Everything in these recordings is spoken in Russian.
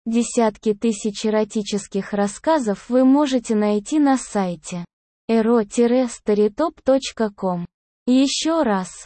Десятки тысяч эротических рассказов вы можете найти на сайте ero-storytop.com. Еще раз,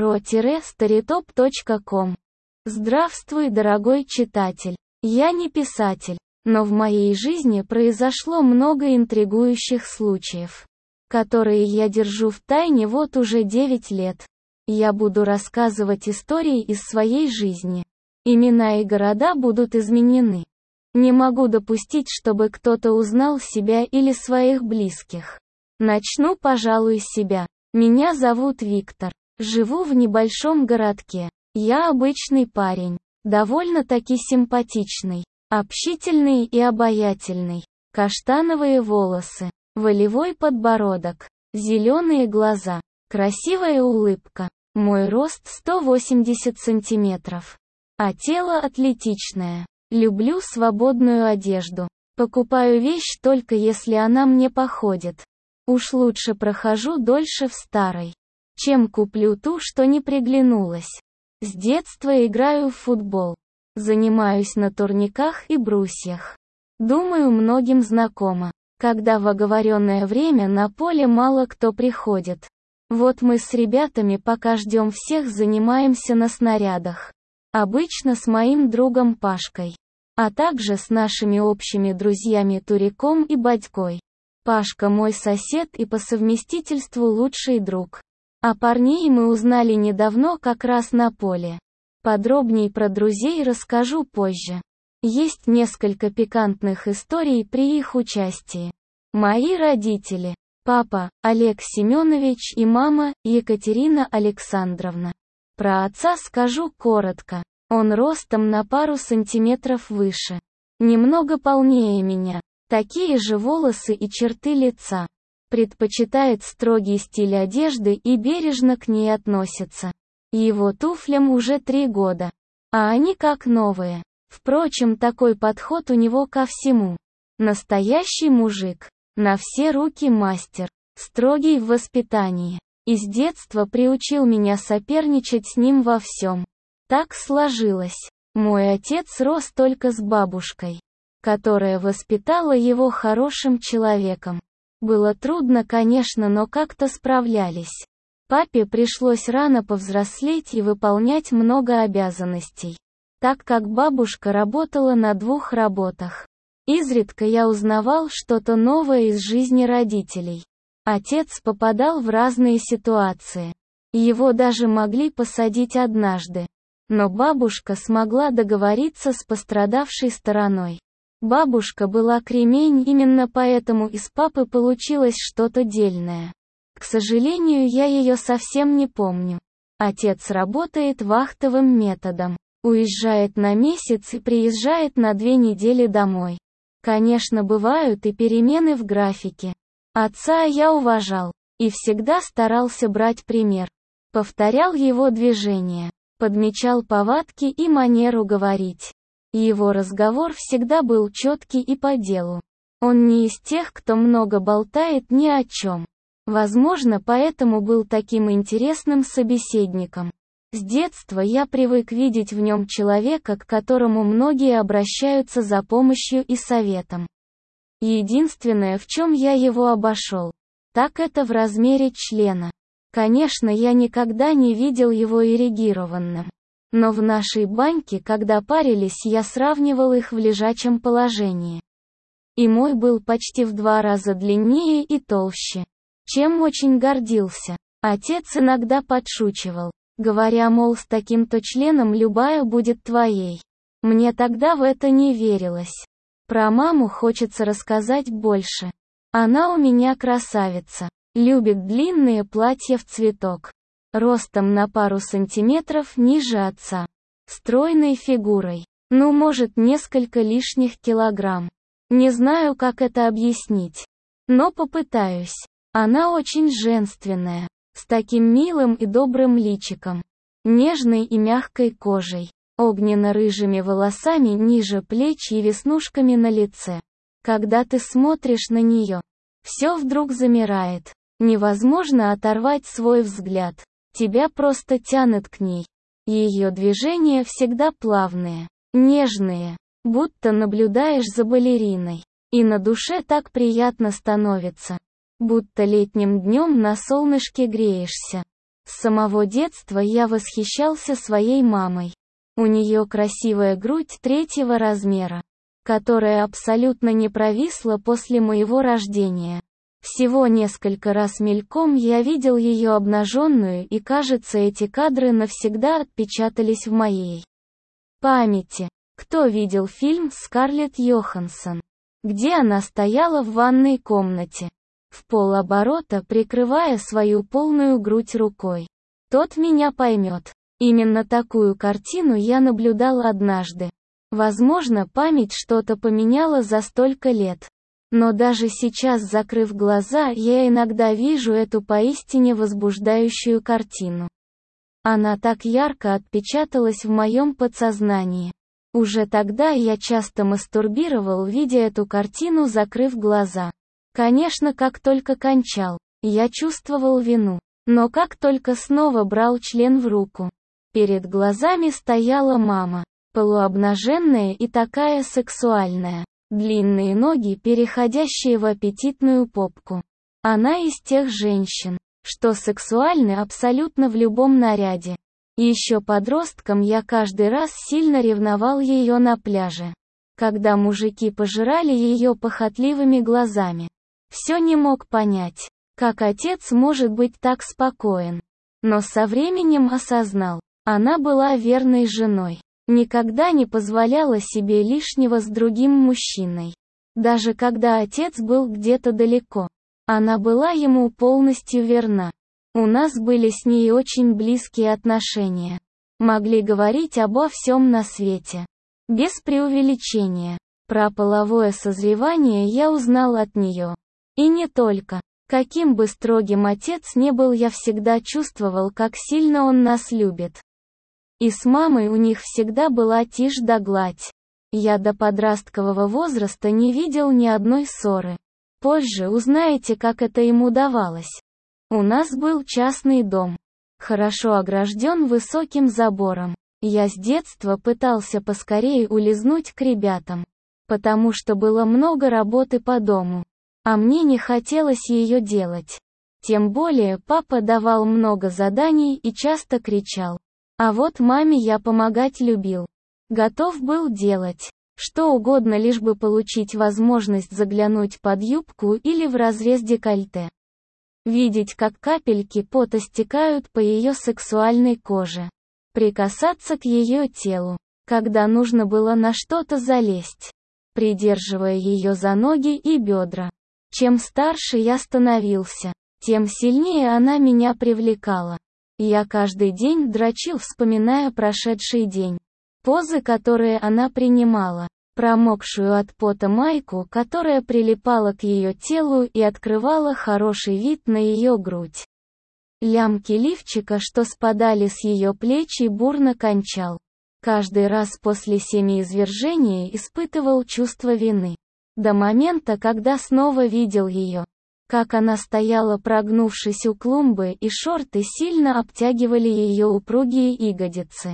ero-storytop.com. Здравствуй, дорогой читатель. Я не писатель, но в моей жизни произошло много интригующих случаев, которые я держу в тайне вот уже 9 лет. Я буду рассказывать истории из своей жизни. Имена и города будут изменены. Не могу допустить, чтобы кто-то узнал себя или своих близких. Начну, пожалуй, с себя. Меня зовут Виктор. Живу в небольшом городке. Я обычный парень. Довольно-таки симпатичный. Общительный и обаятельный. Каштановые волосы. Волевой подбородок. Зеленые глаза. Красивая улыбка. Мой рост 180 сантиметров. А тело атлетичное. Люблю свободную одежду. Покупаю вещь только если она мне походит. Уж лучше прохожу дольше в старой, чем куплю ту, что не приглянулась. С детства играю в футбол. Занимаюсь на турниках и брусьях. Думаю, многим знакомо, когда в оговоренное время на поле мало кто приходит. Вот мы с ребятами, пока ждем всех, занимаемся на снарядах. Обычно с моим другом Пашкой, а также с нашими общими друзьями Туриком и Батькой. Пашка мой сосед и по совместительству лучший друг. А парней мы узнали недавно как раз на поле. Подробней про друзей расскажу позже. Есть несколько пикантных историй при их участии. Мои родители. Папа – Олег Семенович и мама – Екатерина Александровна. Про отца скажу коротко. Он ростом на пару сантиметров выше. Немного полнее меня. Такие же волосы и черты лица. Предпочитает строгий стиль одежды и бережно к ней относится. Его туфлям уже 3 года. А они как новые. Впрочем, такой подход у него ко всему. Настоящий мужик. На все руки мастер. Строгий в воспитании. И с детства приучил меня соперничать с ним во всем. Так сложилось. Мой отец рос только с бабушкой, которая воспитала его хорошим человеком. Было трудно, конечно, но как-то справлялись. Папе пришлось рано повзрослеть и выполнять много обязанностей, так как бабушка работала на 2 работах. Изредка я узнавал что-то новое из жизни родителей. Отец попадал в разные ситуации. Его даже могли посадить однажды. Но бабушка смогла договориться с пострадавшей стороной. Бабушка была кремень, именно поэтому из папы получилось что-то дельное. К сожалению, я ее совсем не помню. Отец работает вахтовым методом. Уезжает на месяц и приезжает на 2 недели домой. Конечно, бывают и перемены в графике. Отца я уважал. И всегда старался брать пример. Повторял его движения. Подмечал повадки и манеру говорить. Его разговор всегда был четкий и по делу. Он не из тех, кто много болтает ни о чем. Возможно, поэтому был таким интересным собеседником. С детства я привык видеть в нем человека, к которому многие обращаются за помощью и советом. Единственное, в чем я его обошел, так это в размере члена. Конечно, я никогда не видел его эрегированным. Но в нашей баньке, когда парились, я сравнивал их в лежачем положении. И мой был почти в 2 раза длиннее и толще, чем очень гордился. Отец иногда подшучивал, говоря, мол, с таким-то членом любая будет твоей. Мне тогда в это не верилось. Про маму хочется рассказать больше. Она у меня красавица. Любит длинные платья в цветок. Ростом на пару сантиметров ниже отца. Стройной фигурой. Ну, может, несколько лишних килограмм. Не знаю, как это объяснить. Но попытаюсь. Она очень женственная. С таким милым и добрым личиком. Нежной и мягкой кожей. Огненно-рыжими волосами ниже плеч и веснушками на лице. Когда ты смотришь на нее, все вдруг замирает. Невозможно оторвать свой взгляд. Тебя просто тянет к ней. Ее движения всегда плавные, нежные. Будто наблюдаешь за балериной. И на душе так приятно становится. Будто летним днем на солнышке греешься. С самого детства я восхищался своей мамой. У нее красивая грудь 3-го размера, которая абсолютно не провисла после моего рождения. Всего несколько раз мельком я видел ее обнаженную, и кажется, эти кадры навсегда отпечатались в моей памяти. Кто видел фильм «Скарлетт Йоханссон», где она стояла в ванной комнате, в полоборота прикрывая свою полную грудь рукой? Тот меня поймет. Именно такую картину я наблюдал однажды. Возможно, память что-то поменяла за столько лет. Но даже сейчас, закрыв глаза, я иногда вижу эту поистине возбуждающую картину. Она так ярко отпечаталась в моем подсознании. Уже тогда я часто мастурбировал, видя эту картину, закрыв глаза. Конечно, как только кончал, я чувствовал вину. Но как только снова брал член в руку, перед глазами стояла мама, полуобнаженная и такая сексуальная. Длинные ноги, переходящие в аппетитную попку. Она из тех женщин, что сексуальны абсолютно в любом наряде. Еще подростком я каждый раз сильно ревновал ее на пляже, когда мужики пожирали ее похотливыми глазами. Все не мог понять, как отец может быть так спокоен. Но со временем осознал, она была верной женой. Никогда не позволяла себе лишнего с другим мужчиной. Даже когда отец был где-то далеко, она была ему полностью верна. У нас были с ней очень близкие отношения. Могли говорить обо всем на свете. Без преувеличения. Про половое созревание я узнал от нее. И не только. Каким бы строгим отец не был, я всегда чувствовал, как сильно он нас любит. И с мамой у них всегда была тишь да гладь. Я до подросткового возраста не видел ни одной ссоры. Позже узнаете, как это им удавалось. У нас был частный дом, хорошо огражден высоким забором. Я с детства пытался поскорее улизнуть к ребятам, потому что было много работы по дому, а мне не хотелось ее делать. Тем более папа давал много заданий и часто кричал. А вот маме я помогать любил. Готов был делать что угодно, лишь бы получить возможность заглянуть под юбку или в разрез декольте. Видеть, как капельки пота стекают по ее сексуальной коже. Прикасаться к ее телу, когда нужно было на что-то залезть, придерживая ее за ноги и бедра. Чем старше я становился, тем сильнее она меня привлекала. Я каждый день дрочил, вспоминая прошедший день. Позы, которые она принимала, промокшую от пота майку, которая прилипала к ее телу и открывала хороший вид на ее грудь. Лямки лифчика, что спадали с ее плеч, и бурно кончал. Каждый раз после семяизвержения испытывал чувство вины. До момента, когда снова видел ее. Как она стояла, прогнувшись у клумбы, и шорты сильно обтягивали ее упругие ягодицы.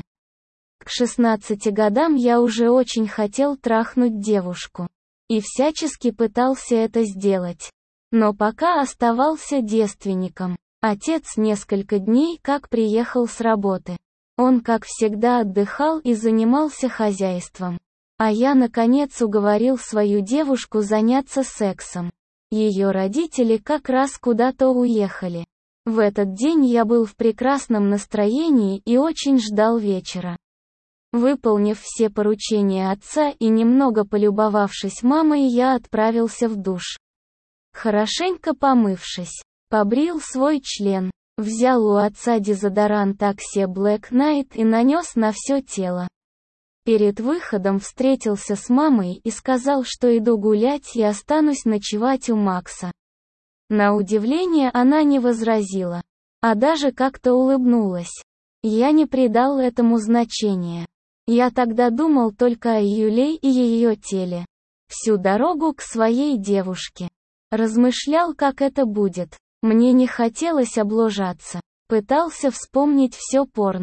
К 16 годам я уже очень хотел трахнуть девушку. И всячески пытался это сделать. Но пока оставался девственником. Отец несколько дней как приехал с работы. Он, как всегда, отдыхал и занимался хозяйством. А я, наконец, уговорил свою девушку заняться сексом. Ее родители как раз куда-то уехали. В этот день я был в прекрасном настроении и очень ждал вечера. Выполнив все поручения отца и немного полюбовавшись мамой, я отправился в душ. Хорошенько помывшись, побрил свой член, взял у отца дезодорант Axe Black Night и нанес на все тело. Перед выходом встретился с мамой и сказал, что иду гулять и останусь ночевать у Макса. На удивление она не возразила, а даже как-то улыбнулась. Я не придал этому значения. Я тогда думал только о Юле и ее теле. Всю дорогу к своей девушке. Размышлял, как это будет. Мне не хотелось облажаться. Пытался вспомнить все порно,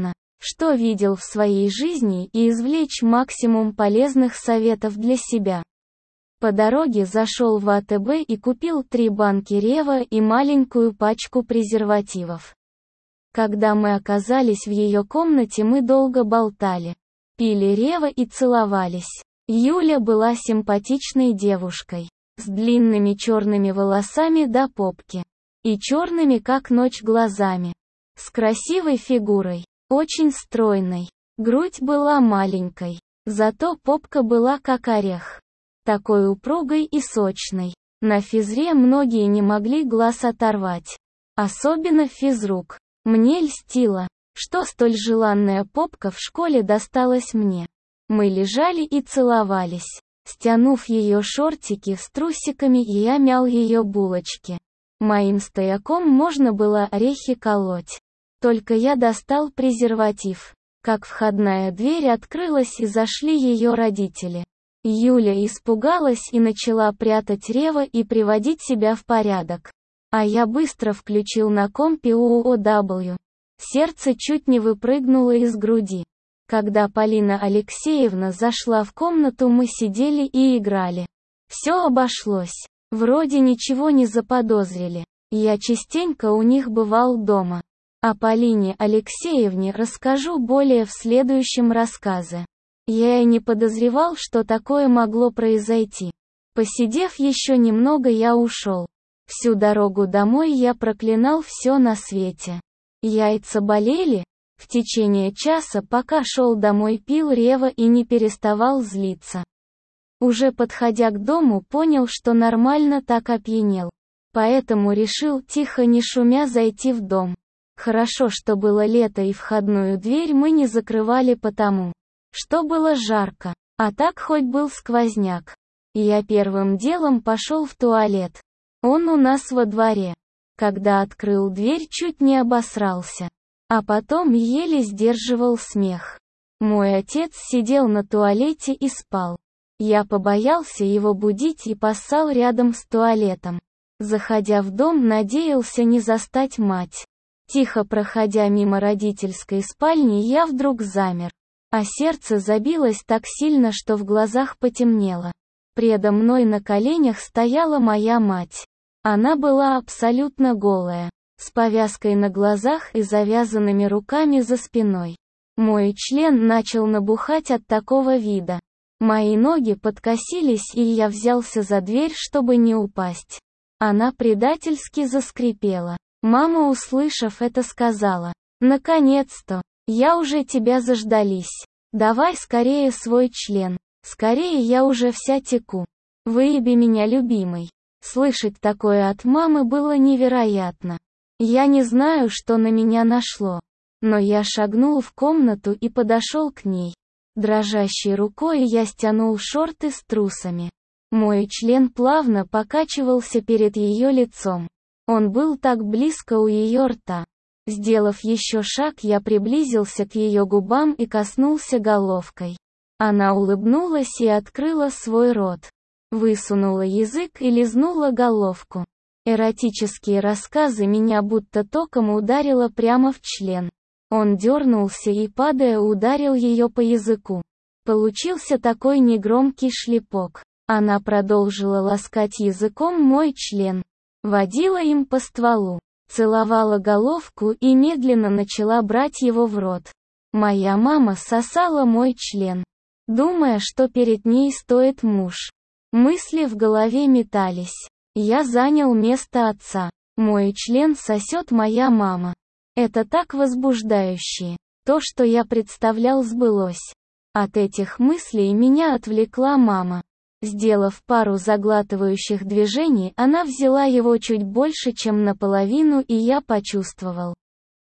что видел в своей жизни и извлечь максимум полезных советов для себя. По дороге зашел в АТБ и купил 3 банки Рева и маленькую пачку презервативов. Когда мы оказались в ее комнате, мы долго болтали, пили Рева и целовались. Юля была симпатичной девушкой, с длинными черными волосами до попки, и черными как ночь глазами, с красивой фигурой, очень стройной. Грудь была маленькой, зато попка была как орех, такой упругой и сочной. На физре многие не могли глаз оторвать, особенно физрук. Мне льстило, что столь желанная попка в школе досталась мне. Мы лежали и целовались, стянув ее шортики с трусиками, и я мял ее булочки. Моим стояком можно было орехи колоть. Только я достал презерватив, как входная дверь открылась и зашли ее родители. Юля испугалась и начала прятать Рева и приводить себя в порядок. А я быстро включил на компе ООW. Сердце чуть не выпрыгнуло из груди. Когда Полина Алексеевна зашла в комнату, мы сидели и играли. Все обошлось. Вроде ничего не заподозрили. Я частенько у них бывал дома. О Полине Алексеевне расскажу более в следующем рассказе. Я и не подозревал, что такое могло произойти. Посидев еще немного, я ушел. Всю дорогу домой я проклинал все на свете. Яйца болели. В течение часа, пока шел домой, пил Рева и не переставал злиться. Уже подходя к дому, понял, что нормально так опьянел. Поэтому решил, тихо не шумя, зайти в дом. Хорошо, что было лето и входную дверь мы не закрывали, потому что было жарко, а так хоть был сквозняк. Я первым делом пошел в туалет. Он у нас во дворе. Когда открыл дверь, чуть не обосрался. А потом еле сдерживал смех. Мой отец сидел на туалете и спал. Я побоялся его будить и поссал рядом с туалетом. Заходя в дом, надеялся не застать мать. Тихо проходя мимо родительской спальни, я вдруг замер. А сердце забилось так сильно, что в глазах потемнело. Предо мной на коленях стояла моя мать. Она была абсолютно голая, с повязкой на глазах и завязанными руками за спиной. Мой член начал набухать от такого вида. Мои ноги подкосились, и я взялся за дверь, чтобы не упасть. Она предательски заскрипела. Мама, услышав это, сказала: «Наконец-то! Я уже тебя заждались. Давай скорее свой член. Скорее, я уже вся теку. Выеби меня, любимый». Слышать такое от мамы было невероятно. Я не знаю, что на меня нашло. Но я шагнул в комнату и подошел к ней. Дрожащей рукой я стянул шорты с трусами. Мой член плавно покачивался перед ее лицом. Он был так близко у ее рта. Сделав еще шаг, я приблизился к ее губам и коснулся головкой. Она улыбнулась и открыла свой рот. Высунула язык и лизнула головку. Эротические рассказы меня будто током ударило прямо в член. Он дернулся и, падая, ударил ее по языку. Получился такой негромкий шлепок. Она продолжила ласкать языком мой член. Водила им по стволу. Целовала головку и медленно начала брать его в рот. Моя мама сосала мой член, думая, что перед ней стоит муж. Мысли в голове метались. Я занял место отца. Мой член сосет моя мама. Это так возбуждающе. То, что я представлял, сбылось. От этих мыслей меня отвлекла мама. Сделав пару заглатывающих движений, она взяла его чуть больше, чем наполовину, и я почувствовал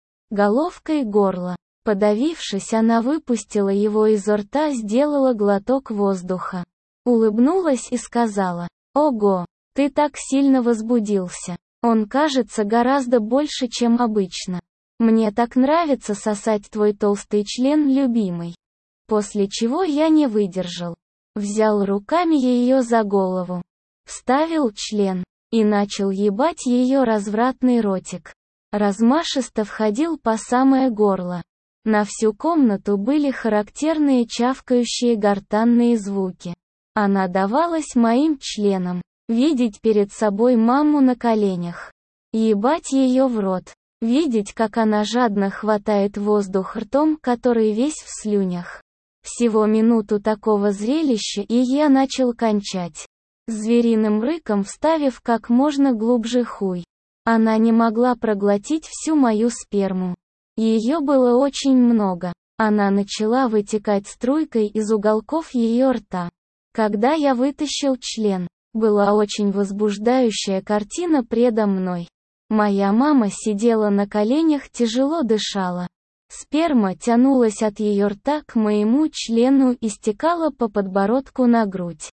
головкой горло. Подавившись, она выпустила его изо рта, сделала глоток воздуха. Улыбнулась и сказала: «Ого, ты так сильно возбудился. Он кажется гораздо больше, чем обычно. Мне так нравится сосать твой толстый член, любимый». После чего я не выдержал. Взял руками ее за голову, вставил член и начал ебать ее развратный ротик. Размашисто входил по самое горло. На всю комнату были характерные чавкающие гортанные звуки. Она давалась моим членам. Видеть перед собой маму на коленях. Ебать ее в рот. Видеть, как она жадно хватает воздух ртом, который весь в слюнях. Всего минуту такого зрелища, и я начал кончать. Звериным рыком вставив как можно глубже хуй. Она не могла проглотить всю мою сперму. Ее было очень много. Она начала вытекать струйкой из уголков ее рта. Когда я вытащил член, была очень возбуждающая картина предо мной. Моя мама сидела на коленях, тяжело дышала. Сперма тянулась от ее рта к моему члену и стекала по подбородку на грудь.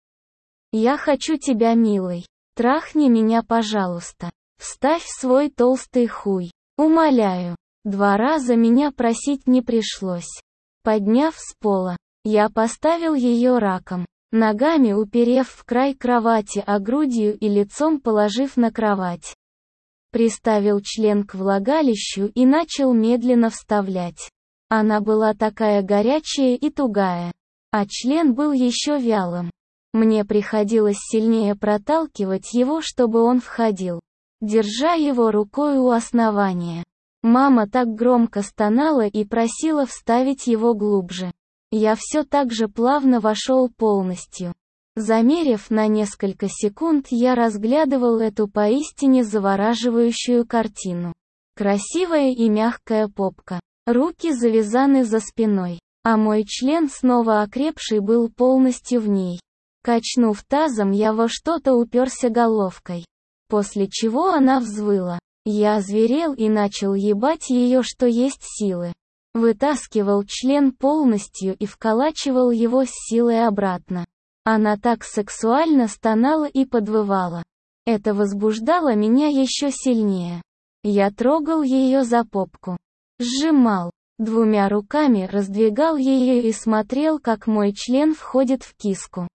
«Я хочу тебя, милый. Трахни меня, пожалуйста. Вставь свой толстый хуй. Умоляю». 2 раза меня просить не пришлось. Подняв с пола, я поставил ее раком, ногами уперев в край кровати, а грудью и лицом положив на кровать. Приставил член к влагалищу и начал медленно вставлять. Она была такая горячая и тугая, а член был еще вялым. Мне приходилось сильнее проталкивать его, чтобы он входил, держа его рукой у основания. Мама так громко стонала и просила вставить его глубже. Я все так же плавно вошел полностью. Замерев на несколько секунд, я разглядывал эту поистине завораживающую картину. Красивая и мягкая попка. Руки завязаны за спиной, а мой член, снова окрепший, был полностью в ней. Качнув тазом, я во что-то уперся головкой. После чего она взвыла. Я озверел и начал ебать ее, что есть силы. Вытаскивал член полностью и вколачивал его с силой обратно. Она так сексуально стонала и подвывала. Это возбуждало меня еще сильнее. Я трогал ее за попку. Сжимал. 2 руками раздвигал ее и смотрел, как мой член входит в киску.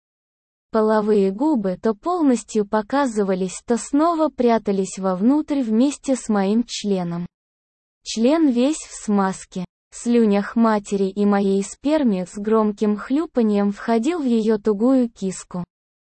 Половые губы то полностью показывались, то снова прятались вовнутрь вместе с моим членом. Член весь в смазке, слюнях матери и моей сперме с громким хлюпаньем входил в ее тугую киску.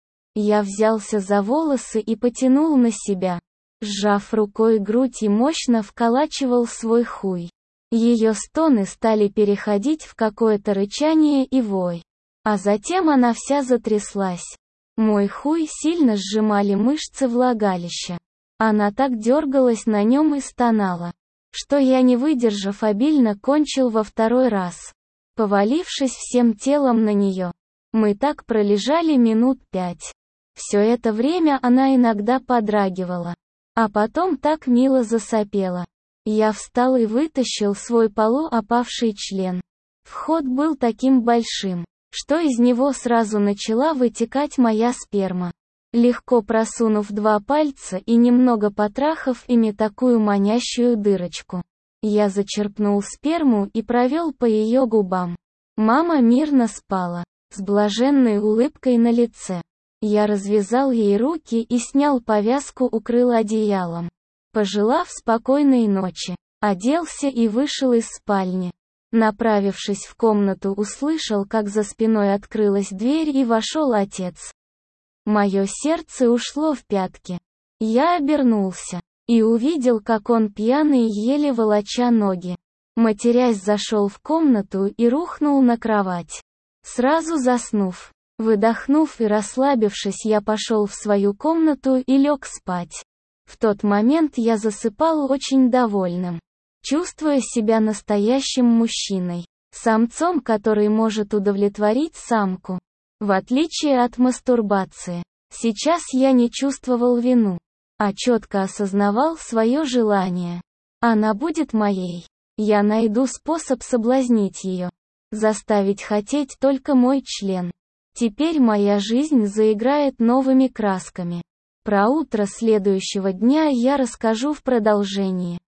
Я взялся за волосы и потянул на себя, сжав рукой грудь, и мощно вколачивал свой хуй. Ее стоны стали переходить в какое-то рычание и вой. А затем она вся затряслась. Мой хуй сильно сжимали мышцы влагалища. Она так дергалась на нем и стонала, что я, не выдержав, обильно кончил во 2 раз, повалившись всем телом на нее. Мы так пролежали минут 5. Все это время она иногда подрагивала, а потом так мило засопела. Я встал и вытащил свой полуопавший член. Вход был таким большим, что из него сразу начала вытекать моя сперма. Легко просунув 2 пальца и немного потрахав ими такую манящую дырочку, я зачерпнул сперму и провел по ее губам. Мама мирно спала, с блаженной улыбкой на лице. Я развязал ей руки и снял повязку, укрыл одеялом. Пожелав спокойной ночи, оделся и вышел из спальни. Направившись в комнату, услышал, как за спиной открылась дверь и вошел отец. Мое сердце ушло в пятки. Я обернулся и увидел, как он, пьяный, еле волоча ноги, матерясь, зашел в комнату и рухнул на кровать, сразу заснув. Выдохнув и расслабившись, я пошел в свою комнату и лег спать. В тот момент я засыпал очень довольным, чувствуя себя настоящим мужчиной, самцом, который может удовлетворить самку. В отличие от мастурбации, сейчас я не чувствовал вину, а четко осознавал свое желание. Она будет моей. Я найду способ соблазнить ее, заставить хотеть только мой член. Теперь моя жизнь заиграет новыми красками. Про утро следующего дня я расскажу в продолжении.